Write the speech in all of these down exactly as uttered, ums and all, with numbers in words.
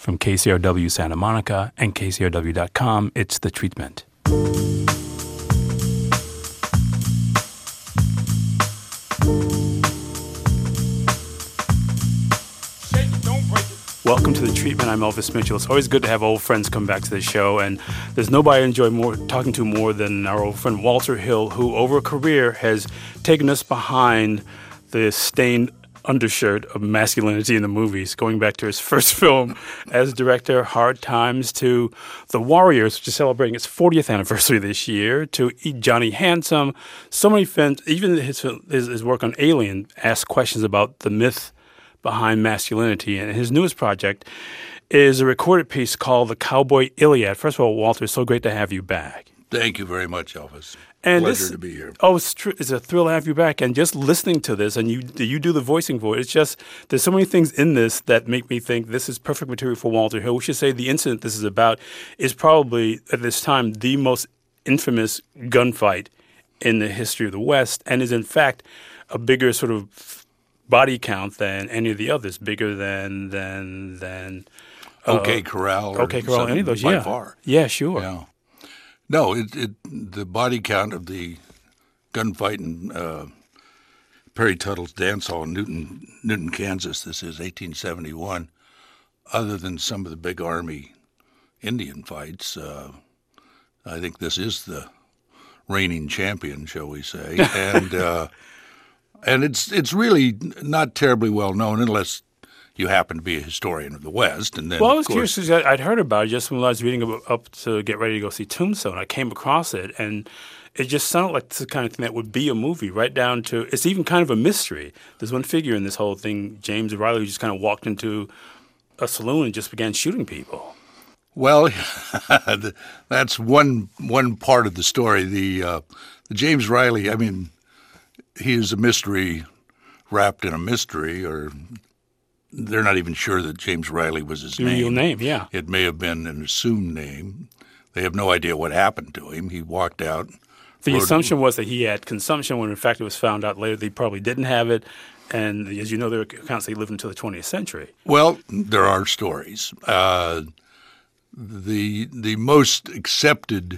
From K C R W Santa Monica and K C R W dot com, it's The Treatment. Welcome to The Treatment. I'm Elvis Mitchell. It's always good to have old friends come back to the show, and there's nobody I enjoy more talking to more than our old friend Walter Hill, who over a career has taken us behind the stained undershirt of masculinity in the movies, going back to his first film as director, Hard Times, to The Warriors, which is celebrating its fortieth anniversary this year, to Johnny Handsome. So many films, even his, his, his work on Alien, asks questions about the myth behind masculinity. And his newest project is a recorded piece called The Cowboy Iliad. First of all, Walter, it's so great to have you back. Thank you very much, Elvis. And Pleasure this, to be here. Oh, it's, tr- it's a thrill to have you back. And just listening to this, and you you do the voicing for it, it's just, there's so many things in this that make me think this is perfect material for Walter Hill. We should say the incident this is about is probably, at this time, the most infamous gunfight in the history of the West, and is, in fact, a bigger sort of body count than any of the others, bigger than than than uh, OK Corral. OK Corral, any of those, by yeah, far. Yeah, sure. Yeah. No, it, it the body count of the gunfight in uh, Perry Tuttle's dance hall in Newton, Newton, Kansas. This is eighteen seventy-one. Other than some of the big Army Indian fights, uh, I think this is the reigning champion, shall we say? and uh, and it's it's really not terribly well known unless you happen to be a historian of the West. And then, well, I was of course, curious because I'd heard about it just when I was reading about, up to get ready to go see Tombstone. I came across it, and it just sounded like the kind of thing that would be a movie, right down to – it's even kind of a mystery. There's one figure in this whole thing, James Riley, who just kind of walked into a saloon and just began shooting people. Well, that's one one part of the story. The, uh, the James Riley, I mean, he is a mystery wrapped in a mystery, or – they're not even sure that James Riley was his Your name. real name, yeah. It may have been an assumed name. They have no idea what happened to him. He walked out. The assumption was that he had consumption when, in fact, it was found out later that he probably didn't have it. And as you know, there are accounts that he lived until the twentieth century. Well, there are stories. Uh, the the most accepted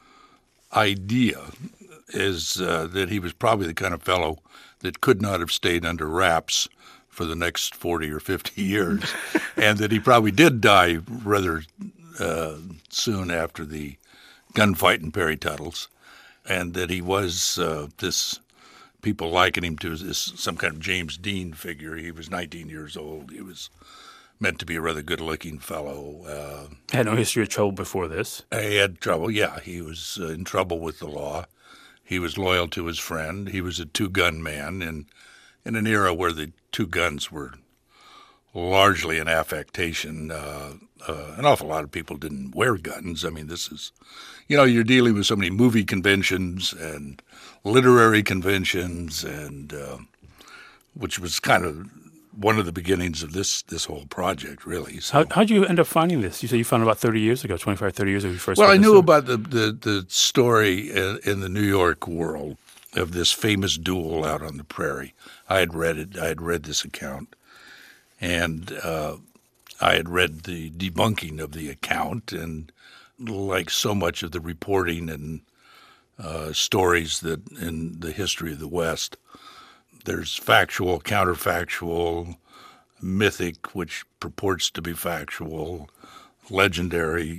idea is uh, that he was probably the kind of fellow that could not have stayed under wraps for the next forty or fifty years, and that he probably did die rather uh, soon after the gunfight in Perry Tuttle's, and that he was uh, this, people liken him to this some kind of James Dean figure. He was nineteen years old. He was meant to be a rather good-looking fellow. Uh, Had no history of trouble before this. He had trouble, yeah. He was uh, in trouble with the law. He was loyal to his friend. He was a two-gun man, and in an era where the two guns were largely an affectation, uh, uh, an awful lot of people didn't wear guns. I mean, this is, you know, you're dealing with so many movie conventions and literary conventions, and uh, which was kind of one of the beginnings of this this whole project, really. So, How how'd you end up finding this? You said you found it about thirty years ago, twenty-five, thirty years ago. You first well, I knew story. about the, the, the story in, in the New York world of this famous duel out on the prairie. I had read it. I had read this account, and uh, I had read the debunking of the account. And like so much of the reporting and uh, stories that in the history of the West, there's factual, counterfactual, mythic, which purports to be factual, legendary,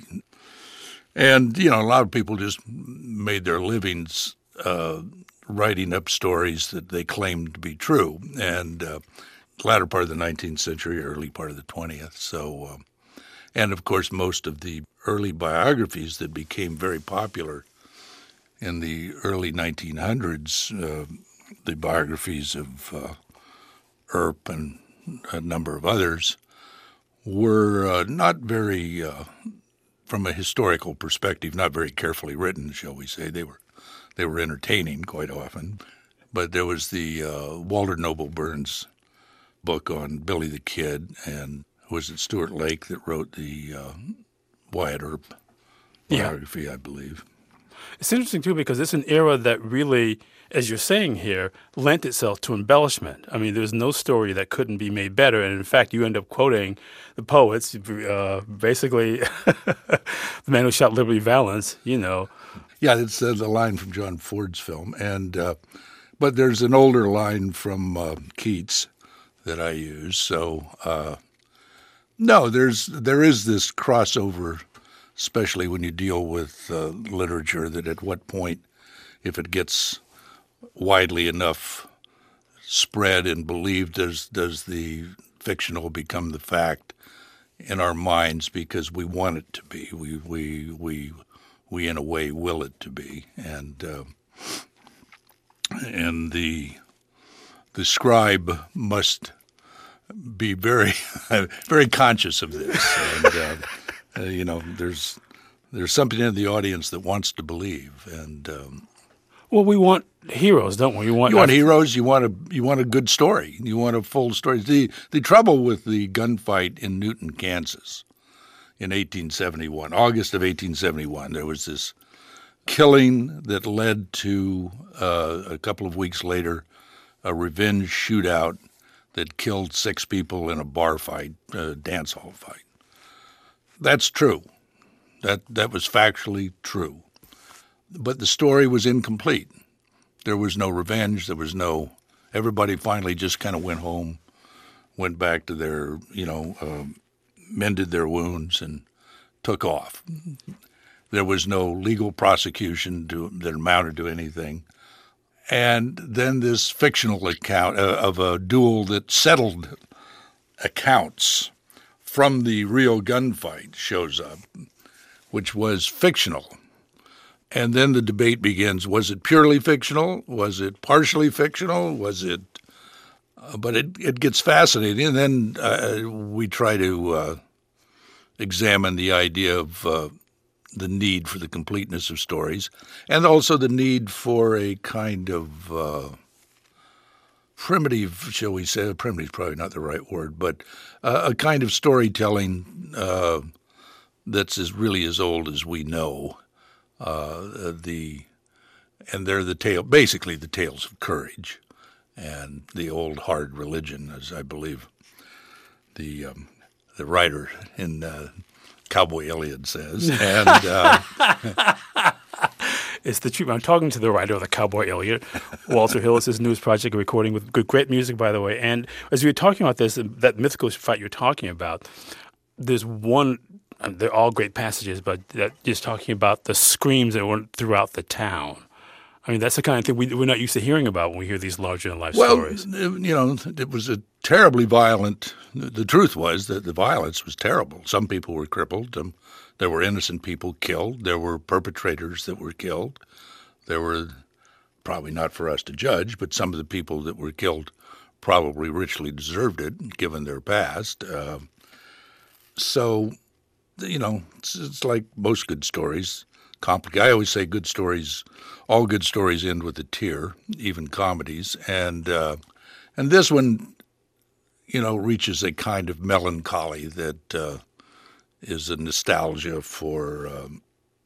and you know a lot of people just made their livings Uh, writing up stories that they claimed to be true, and uh, latter part of the nineteenth century, early part of the twentieth. So, um, and of course, most of the early biographies that became very popular in the early nineteen hundreds, uh, the biographies of uh, Earp and a number of others, were uh, not very, uh, from a historical perspective, not very carefully written, shall we say. They were They were entertaining quite often. But there was the uh, Walter Noble Burns book on Billy the Kid, and was it Stuart Lake that wrote the uh, Wyatt Earp biography, yeah. I believe. It's interesting, too, because it's an era that really, as you're saying here, lent itself to embellishment. I mean, there's no story that couldn't be made better. And in fact, you end up quoting the poets, uh, basically, the man who shot Liberty Valance, you know. Yeah, it's uh, the line from John Ford's film. and uh, But there's an older line from uh, Keats that I use. So, uh, no, there's there is this crossover, especially when you deal with uh, literature, that at what point, if it gets widely enough spread and believed, does does the fictional become the fact in our minds because we want it to be. We we we we in a way will it to be, and uh, and the the scribe must be very very conscious of this. And uh, uh, you know, there's there's something in the audience that wants to believe, and um, well, we want heroes, don't we? You want you want heroes. You want a you want a good story. You want a full story. The the trouble with the gunfight in Newton, Kansas, in eighteen seventy-one, August of eighteen seventy-one, there was this killing that led to uh, a couple of weeks later a revenge shootout that killed six people in a bar fight, a dance hall fight. That's true. That that was factually true. But the story was incomplete. There was no revenge. There was no – everybody finally just kind of went home, went back to their, you know, um, mended their wounds and took off. There was no legal prosecution to, that amounted to anything. And then this fictional account uh, of a duel that settled accounts from the real gunfight shows up, which was fictional. And then the debate begins. Was it purely fictional? Was it partially fictional? Was it uh, – but it, it gets fascinating. And then uh, we try to uh, examine the idea of uh, the need for the completeness of stories and also the need for a kind of uh, primitive, shall we say – primitive is probably not the right word, but uh, a kind of storytelling uh, that's as really as old as we know. Uh, the and they're the tale, basically the tales of courage, and the old hard religion, as I believe the um, the writer in uh, Cowboy Iliad says. And uh, it's the truth. I'm talking to the writer of the Cowboy Iliad, Walter Hill. It's his newest project, a recording with good, great music, by the way. And as we were talking about this, that mythical fight you're talking about, there's one. And they're all great passages, but that just talking about the screams that went throughout the town. I mean, that's the kind of thing we, we're not used to hearing about when we hear these larger-than-life well, stories. Well, you know, it was a terribly violent – the truth was that the violence was terrible. Some people were crippled. Um, there were innocent people killed. There were perpetrators that were killed. There were – probably not for us to judge, but some of the people that were killed probably richly deserved it, given their past. Uh, so – You know, it's, it's like most good stories. Complicated. I always say good stories, all good stories end with a tear, even comedies. And uh, and this one, you know, reaches a kind of melancholy that uh, is a nostalgia for um,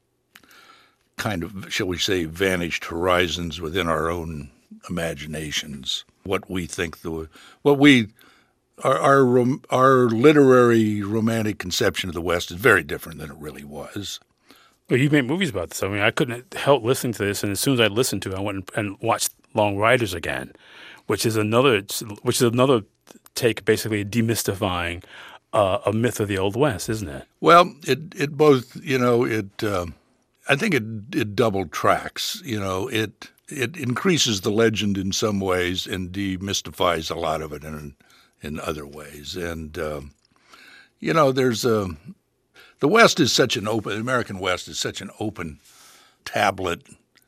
kind of, shall we say, vanished horizons within our own imaginations. What we think the what we. Our, our our literary romantic conception of the West is very different than it really was. Well, you made movies about this. I mean, I couldn't help listening to this, and as soon as I listened to it, I went and watched Long Riders again, which is another which is another take, basically demystifying uh, a myth of the Old West, isn't it? Well, it it both you know it uh, I think it it double tracks. You know it it increases the legend in some ways and demystifies a lot of it in. in other ways. And, um, you know, there's a – the West is such an open – the American West is such an open tablet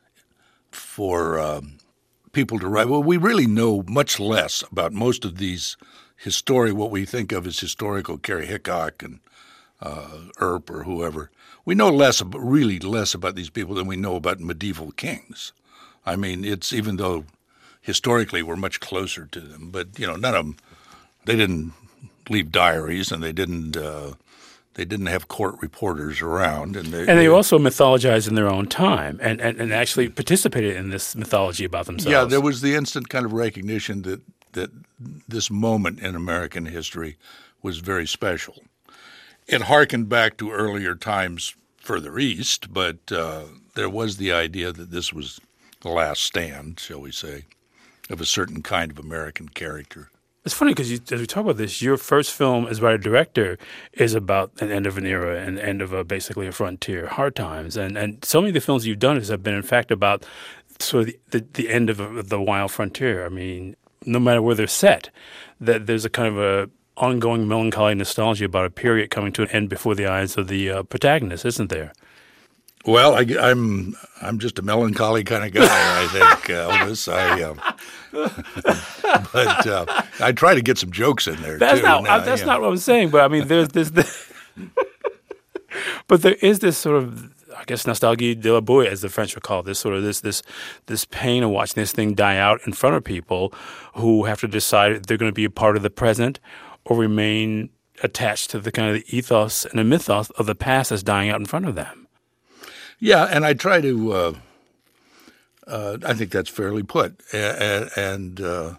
for um, people to write. Well, we really know much less about most of these historic – what we think of as historical, Carrie Hickok and uh, Earp or whoever. We know less – really less about these people than we know about medieval kings. I mean, it's – even though historically we're much closer to them, but, you know, none of them – they didn't leave diaries, and they didn't uh, they didn't have court reporters around. And they, and they, they also mythologized in their own time and, and, and actually participated in this mythology about themselves. Yeah, there was the instant kind of recognition that, that this moment in American history was very special. It harkened back to earlier times further east, but uh, there was the idea that this was the last stand, shall we say, of a certain kind of American character. It's funny because as we talk about this, your first film as writer-director is about an end of an era and end of a, basically a frontier, hard times. And and so many of the films you've done have been, in fact, about sort of the, the, the end of a, the wild frontier. I mean, no matter where they're set, that there's a kind of a ongoing melancholy nostalgia about a period coming to an end before the eyes of the uh, protagonist, isn't there? Well, I, I'm I'm just a melancholy kind of guy, I think, uh, Elvis. I, uh, but uh, I try to get some jokes in there that's too. Not, now, that's yeah. not what I'm saying, but I mean, there's this, this but there is this sort of, I guess, nostalgie de la boue, as the French would call it, this sort of this this this pain of watching this thing die out in front of people who have to decide if they're going to be a part of the present or remain attached to the kind of the ethos and the mythos of the past that's dying out in front of them. Yeah, and I try to, uh, uh, I think that's fairly put. And, and uh,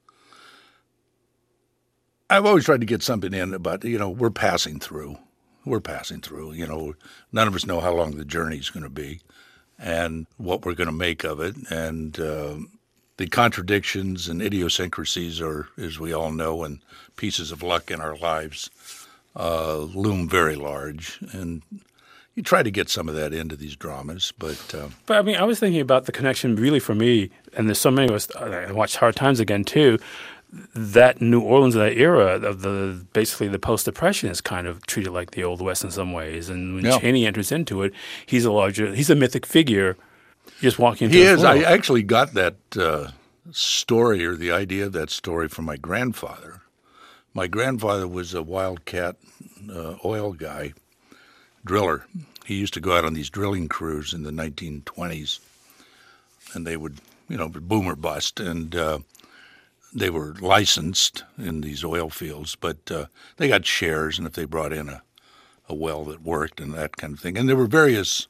I've always tried to get something in about, you know, we're passing through. We're passing through. You know, none of us know how long the journey's going to be and what we're going to make of it. And uh, the contradictions and idiosyncrasies are, as we all know, and pieces of luck in our lives uh, loom very large. And you try to get some of that into these dramas, but... Uh, but, I mean, I was thinking about the connection really for me, and there's so many of us, I watched Hard Times again, too, that New Orleans of that era, of the basically the post-Depression is kind of treated like the Old West in some ways, and when yeah. Chaney enters into it, he's a larger, he's a mythic figure just walking into He the is. world. I actually got that uh, story, or the idea of that story, from my grandfather. My grandfather was a wildcat uh, oil guy, driller. He used to go out on these drilling crews in the nineteen twenties, and they would, you know, boom or bust, and uh, they were licensed in these oil fields, but uh, they got shares, and if they brought in a, a well that worked and that kind of thing. And there were various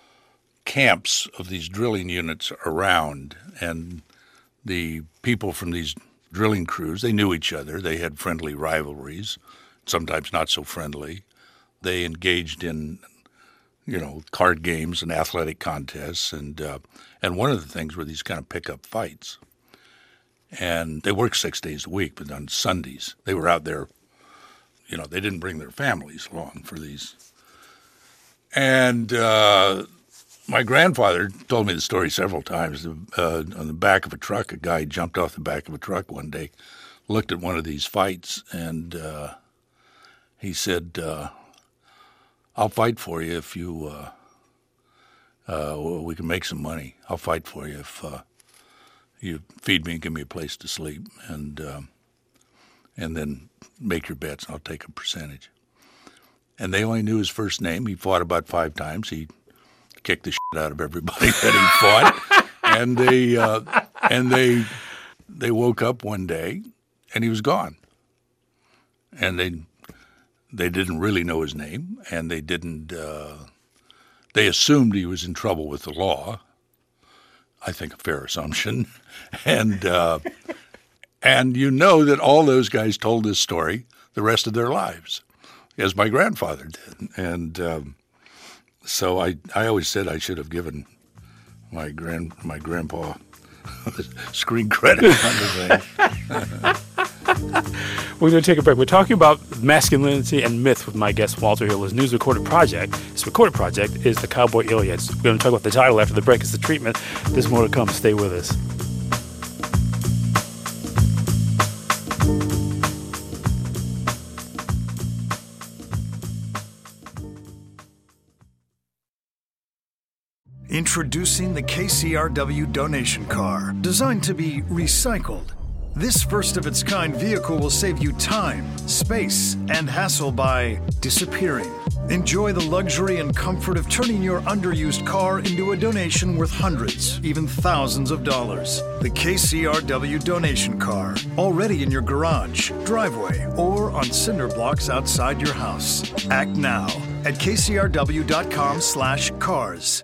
camps of these drilling units around, and the people from these drilling crews, they knew each other. They had friendly rivalries, sometimes not so friendly. They engaged in, you know, card games and athletic contests, and uh, and one of the things were these kind of pickup fights. And they worked six days a week, but on Sundays they were out there. You know, they didn't bring their families along for these. And uh, my grandfather told me the story several times. Uh, on the back of a truck, a guy jumped off the back of a truck one day, looked at one of these fights, and uh, he said, uh, I'll fight for you if you, uh, uh, we can make some money. I'll fight for you if uh, you feed me and give me a place to sleep, and um, and then make your bets, and I'll take a percentage. And they only knew his first name. He fought about five times. He kicked the shit out of everybody that he fought, and they uh, and they they woke up one day, and he was gone. And they they didn't really know his name, and they didn't. Uh, they assumed he was in trouble with the law. I think a fair assumption, and uh, and you know that all those guys told this story the rest of their lives, as my grandfather did, and um, so I I always said I should have given my grand my grandpa screen credit on the thing. We're going to take a break. We're talking about masculinity and myth with my guest, Walter Hill. His news recorded project, his recorded project, is The Cowboy Iliads. We're going to talk about the title after the break. It's the treatment. There's more to come. Stay with us. Introducing the K C R W donation car, designed to be recycled, This first-of-its-kind vehicle will save you time, space, and hassle by disappearing. Enjoy the luxury and comfort of turning your underused car into a donation worth hundreds, even thousands of dollars. The K C R W donation car, already in your garage, driveway, or on cinder blocks outside your house. Act now at kcrw.com slash cars.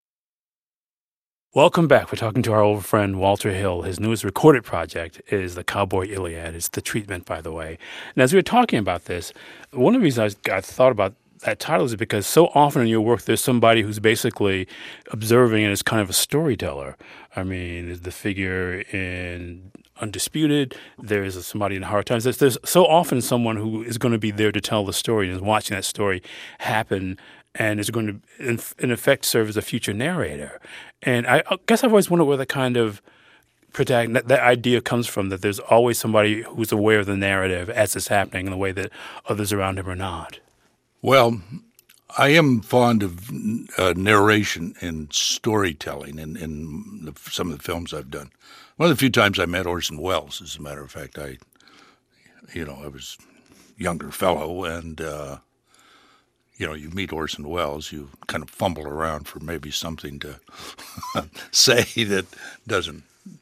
Welcome back. We're talking to our old friend Walter Hill. His newest recorded project is the Cowboy Iliad. It's the treatment, by the way. And as we were talking about this, one of the reasons I, I thought about that title is because so often in your work there's somebody who's basically observing and is kind of a storyteller. I mean, the figure in Undisputed, there's somebody in Hard Times. There's, there's so often someone who is going to be there to tell the story and is watching that story happen and is going to, in, in effect, serve as a future narrator. And I, I guess I've always wondered where the kind of protagonist, that, that idea comes from, that there's always somebody who's aware of the narrative as it's happening in the way that others around him are not. Well, I am fond of uh, narration and storytelling in, in the, some of the films I've done. One of the few times I met Orson Welles, as a matter of fact, I, you know, I was a younger fellow, and, uh, you know, you meet Orson Welles, you kind of fumble around for maybe something to say that doesn't,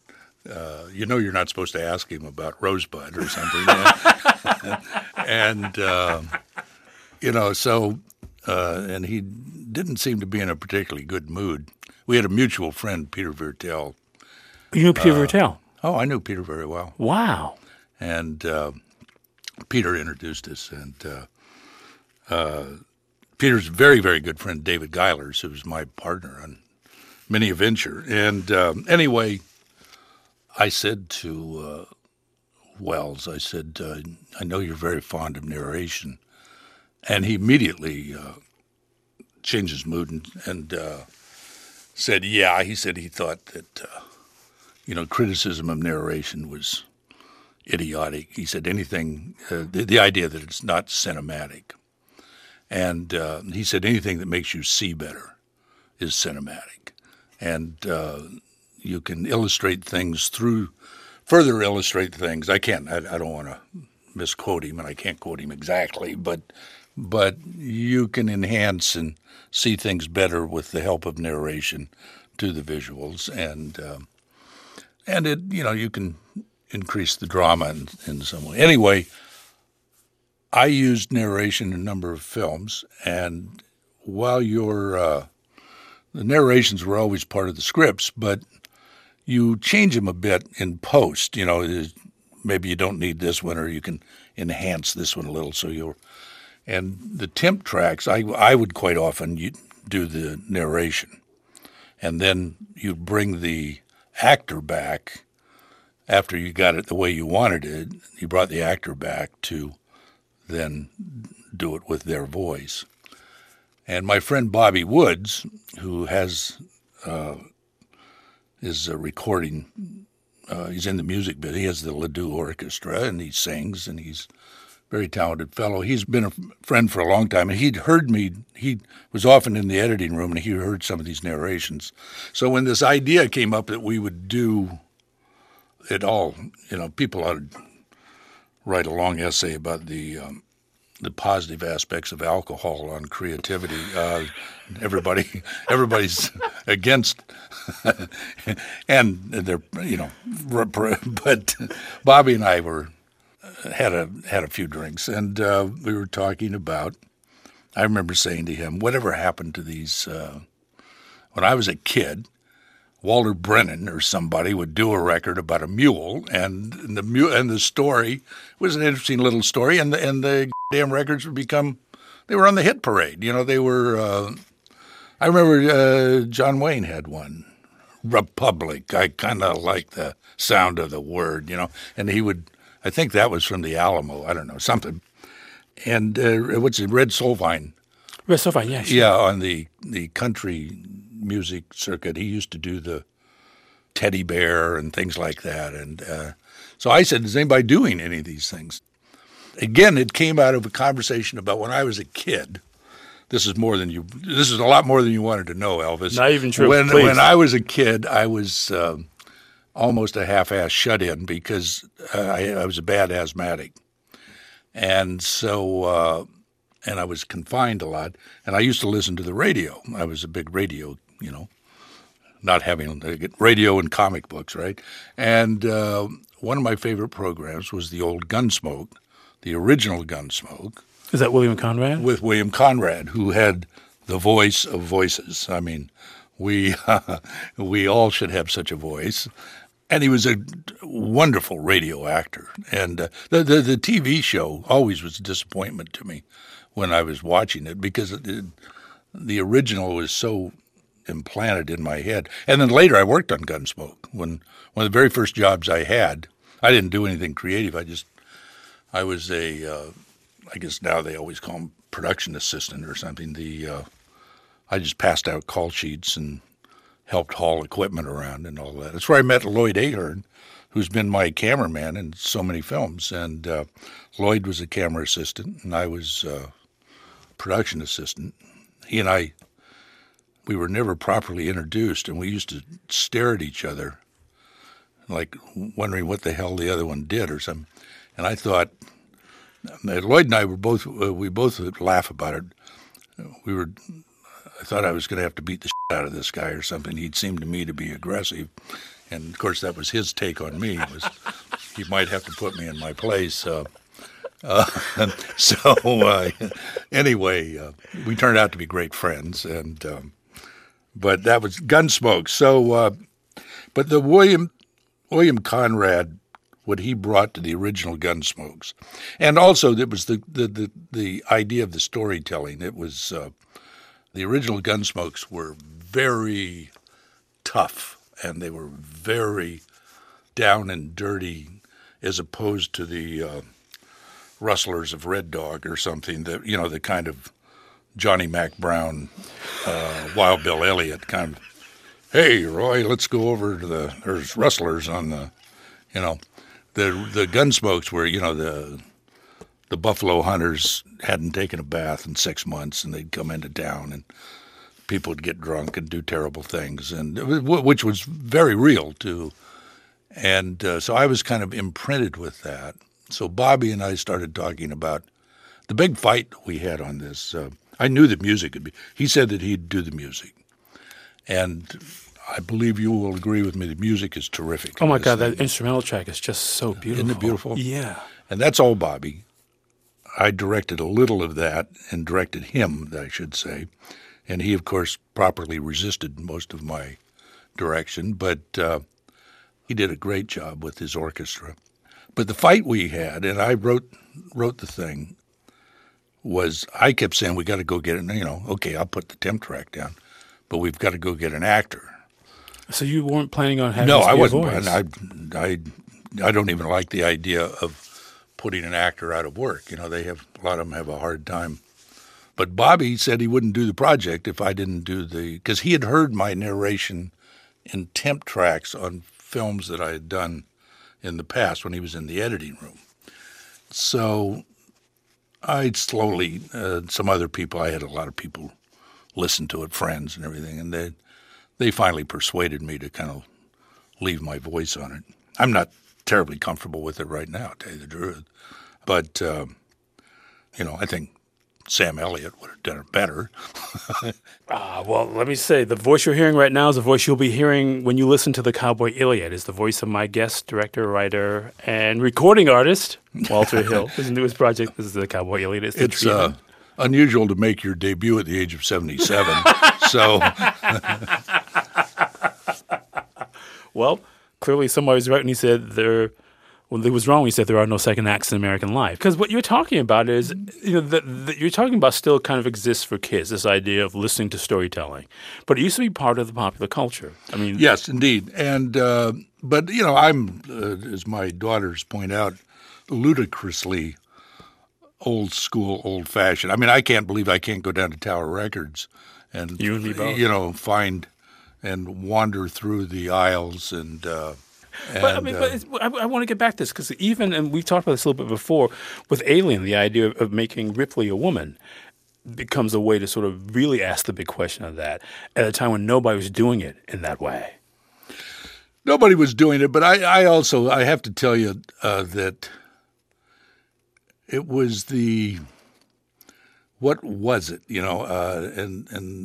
uh, you know, you're not supposed to ask him about Rosebud or something. and, uh, you know, so, uh, and he didn't seem to be in a particularly good mood. We had a mutual friend, Peter Vertel. You knew Peter uh, Vertel? Oh, I knew Peter very well. Wow. And uh, Peter introduced us, and uh, uh, Peter's very, very good friend, David Geilers, who was my partner on many a venture. And um, anyway, I said to uh, Wells, I said, uh, I know you're very fond of narration. And he immediately uh, changed his mood and, and uh, said, yeah, he said he thought that, uh, you know, criticism of narration was idiotic. He said anything, uh, the, the idea that it's not cinematic. And uh, he said anything that makes you see better is cinematic. And uh, you can illustrate things through, further illustrate things. I can't, I, I don't want to misquote him, and I can't quote him exactly, but but you can enhance and see things better with the help of narration to the visuals. And um, and it, you know, you can increase the drama in, in some way. Anyway, I used narration in a number of films, and while your uh, the narrations were always part of the scripts, but you change them a bit in post. You know, maybe you don't need this one, or you can enhance this one a little. So you'll, and the temp tracks, I I would quite often you do the narration, and then you bring the actor back after you got it the way you wanted it. You brought the actor back to then do it with their voice. And my friend Bobby Woods, who has uh, is a recording, uh, he's in the music bit. He has the Ledoux Orchestra, and he sings, and he's a very talented fellow. He's been a friend for a long time, and he'd heard me. He was often in the editing room, and he heard some of these narrations. So when this idea came up that we would do it all, you know, people ought to write a long essay about the um, the positive aspects of alcohol on creativity. Uh, everybody, everybody's against, and they're, you know, but Bobby and I were had a had a few drinks, and uh, we were talking about. I remember saying to him, "Whatever happened to these?" Uh, when I was a kid, Walter Brennan or somebody would do a record about a mule, and the mule and the story was an interesting little story, and the, and the damn records would become, they were on the hit parade. You know, they were. Uh, I remember uh, John Wayne had one, Republic. I kind of like the sound of the word, you know, and he would. I think that was from the Alamo. I don't know, something. And uh, what's it, Red Solvine? Red Solvine, yes. Yeah, on the the country music circuit, he used to do the Teddy Bear and things like that. And uh, so I said, is anybody doing any of these things? Again, it came out of a conversation about when I was a kid. This is more than you. This is a lot more than you wanted to know, Elvis. Not even true. When Please. when I was a kid, I was uh, almost a half-ass shut-in because uh, I, I was a bad asthmatic. And so, uh, and I was confined a lot. And I used to listen to the radio. I was a big radio, you know, not having to get radio and comic books, right? And uh, one of my favorite programs was the old Gunsmoke, the original Gunsmoke. Is that William Conrad? With William Conrad, who had the voice of voices. I mean, we uh, we all should have such a voice. And he was a wonderful radio actor. And uh, the, the the T V show always was a disappointment to me when I was watching it because it, it, the original was so implanted in my head. And then later I worked on Gunsmoke. When one of the very first jobs I had, I didn't do anything creative. I just, I was a, uh, I guess now they always call them production assistant or something. The uh, I just passed out call sheets and helped haul equipment around and all that. That's where I met Lloyd Ahern, who's been my cameraman in so many films. And uh, Lloyd was a camera assistant, and I was uh, production assistant. He and I, we were never properly introduced, and we used to stare at each other, like wondering what the hell the other one did or something. And I thought, Lloyd and I were both, uh, we both would laugh about it. We were, I thought I was going to have to beat the shit out of this guy or something. He'd seemed to me to be aggressive. And, of course, that was his take on me, was he might have to put me in my place. Uh, uh, so, uh, anyway, uh, we turned out to be great friends. And um, but that was Gunsmoke. So, uh, but the William William Conrad, what he brought to the original Gunsmokes, and also it was the the the, the idea of the storytelling. It was uh, the original Gunsmokes were very tough, and they were very down and dirty, as opposed to the uh, Rustlers of Red Dog or something. That you know, the kind of Johnny Mac Brown, uh, Wild Bill Elliott kind of. Hey, Roy, let's go over to the. There's rustlers on the, you know, the the Gunsmokes were, you know, the the buffalo hunters hadn't taken a bath in six months, and they'd come into town, and people would get drunk and do terrible things, and which was very real too. And uh, so I was kind of imprinted with that. So Bobby and I started talking about the big fight we had on this. Uh, I knew that music would be. He said that he'd do the music, and I believe you will agree with me. The music is terrific. Oh my God, thing. That instrumental track is just so beautiful. Isn't it beautiful? Yeah. And that's all Bobby. I directed a little of that and directed him, I should say. And he, of course, properly resisted most of my direction, but uh, he did a great job with his orchestra. But the fight we had, and I wrote wrote the thing, was I kept saying, we got to go get it. You know, okay, I'll put the temp track down, but we've got to go get an actor. So you weren't planning on having no, this be I wasn't. a voice? I, I, I don't even like the idea of putting an actor out of work. You know, they have a lot of them have a hard time. But Bobby said he wouldn't do the project if I didn't do the, because he had heard my narration in temp tracks on films that I had done in the past when he was in the editing room. So I slowly, uh, some other people, I had a lot of people listen to it, friends and everything, and they they finally persuaded me to kind of leave my voice on it. I'm not terribly comfortable with it right now, to tell you the truth. But, um, you know, I think Sam Elliott would have done it better. Ah, well, let me say, the voice you're hearing right now is the voice you'll be hearing when you listen to the Cowboy Iliad. It's the voice of my guest director, writer, and recording artist, Walter Hill. His newest project is the Cowboy Iliad. It's, it's uh, unusual to make your debut at the age of seventy-seven. So, well, clearly somebody was right when he said there. Well, it was wrong when he said there are no second acts in American life. Because what you're talking about is, you know, the, the, you're talking about still kind of exists for kids, this idea of listening to storytelling. But it used to be part of the popular culture. I mean, yes, indeed. And uh, but you know, I'm, uh, as my daughters point out, ludicrously old school, old fashioned. I mean, I can't believe I can't go down to Tower Records and you and me both. You know, find and wander through the aisles and. Uh, And, but I mean, uh, but it's, I, I want to get back to this because even, and we've talked about this a little bit before, with Alien, the idea of, of making Ripley a woman becomes a way to sort of really ask the big question of that at a time when nobody was doing it in that way. nobody was doing it, but I, I also, I have to tell you uh, that it was the, what was it, you know, uh, and and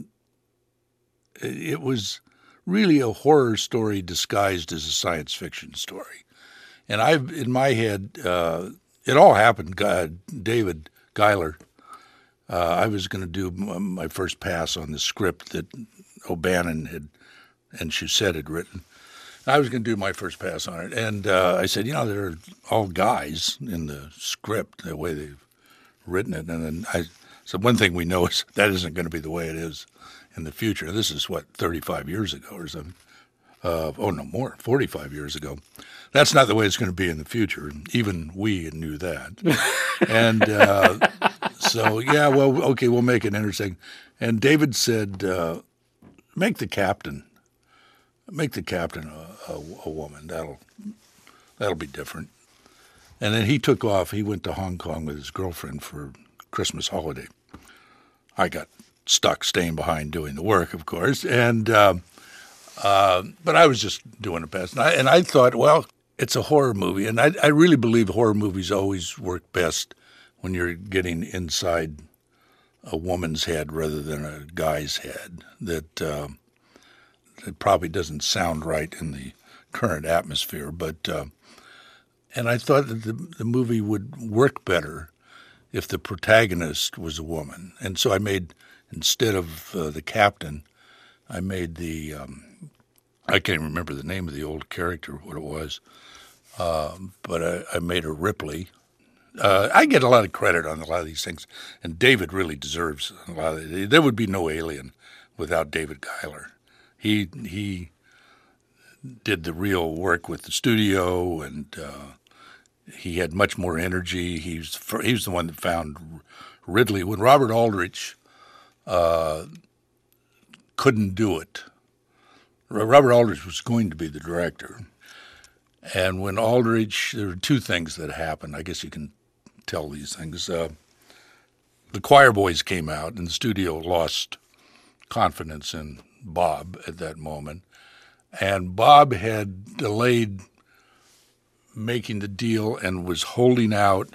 it was really a horror story disguised as a science fiction story. And I've, in my head, uh, it all happened, uh, David Giler, uh, I was going to do my first pass on the script that O'Bannon had and Shusett had written. I was going to do my first pass on it. And uh, I said, you know, they're all guys in the script, the way they've written it. And then I said, one thing we know is that isn't going to be the way it is in the future. This is, what, thirty-five years ago or something. Uh, oh, no, more, forty-five years ago. That's not the way it's going to be in the future. Even we knew that. and uh, so, yeah, well, okay, we'll make it interesting. And David said, uh, make the captain. Make the captain a, a, a woman. That'll that'll be different. And then he took off. He went to Hong Kong with his girlfriend for Christmas holiday. I got stuck staying behind doing the work, of course. And uh, uh, but I was just doing a pass. And I, and I thought, well, it's a horror movie. And I, I really believe horror movies always work best when you're getting inside a woman's head rather than a guy's head. That... Uh, It probably doesn't sound right in the current atmosphere, but uh, and I thought that the, the movie would work better if the protagonist was a woman. And so I made, instead of uh, the captain, I made the, um, I can't remember the name of the old character, what it was, uh, but I, I made her Ripley. Uh, I get a lot of credit on a lot of these things, and David really deserves a lot of it. There would be no Alien without David Giler. He he did the real work with the studio, and uh, he had much more energy. He was he was the one that found Ridley when Robert Aldrich uh, couldn't do it. Robert Aldrich was going to be the director, and when Aldrich, there were two things that happened. I guess you can tell these things. Uh, the Choir Boys came out, and the studio lost confidence in Bob at that moment, and Bob had delayed making the deal and was holding out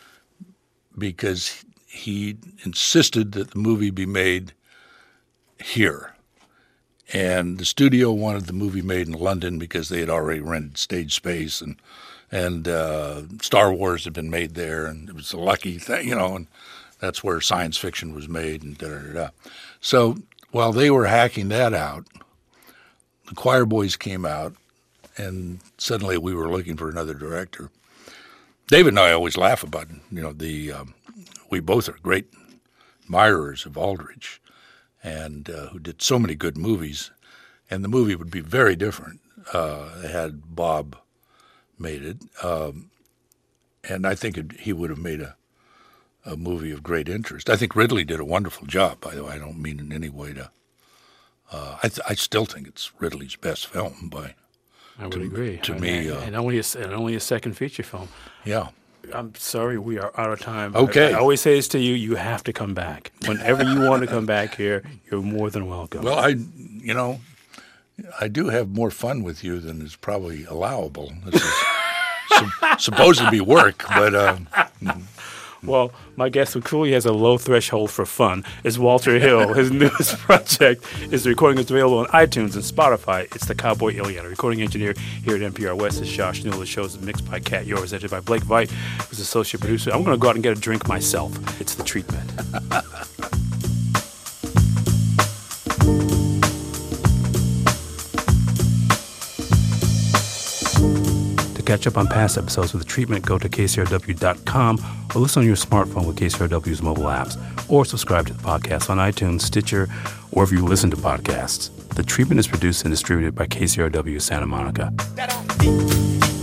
because he insisted that the movie be made here, and the studio wanted the movie made in London because they had already rented stage space, and and uh, Star Wars had been made there, and it was a lucky thing, you know, and that's where science fiction was made, and da da da da. So while they were hacking that out, the Choir Boys came out, and suddenly we were looking for another director. David and I always laugh about, you know, the um, we both are great admirers of Aldrich, and uh, who did so many good movies, and the movie would be very different uh, had Bob made it, um, and I think it, he would have made a. a movie of great interest. I think Ridley did a wonderful job, by the way. I don't mean in any way to... Uh, I, th- I still think it's Ridley's best film. By I would to, agree. To and, me... And, uh, and, only a, and only a second feature film. Yeah. I'm sorry, we are out of time. Okay. I, I always say this to you, you have to come back. Whenever you want to come back here, you're more than welcome. Well, I, you know, I do have more fun with you than is probably allowable. This is su- supposed to be work, but... Uh, Well, my guest who clearly has a low threshold for fun is Walter Hill. His newest project is the recording is available on iTunes and Spotify. It's The Cowboy Alien. A recording engineer here at N P R West is Josh Newell. The show is mixed by Kat Yours, edited by Blake Veit, who's associate producer. I'm going to go out and get a drink myself. It's The Treatment. Catch up on past episodes of The Treatment, go to K C R W dot com or listen on your smartphone with K C R W's mobile apps, or subscribe to the podcast on iTunes, Stitcher, or wherever you listen to podcasts. The Treatment is produced and distributed by K C R W Santa Monica.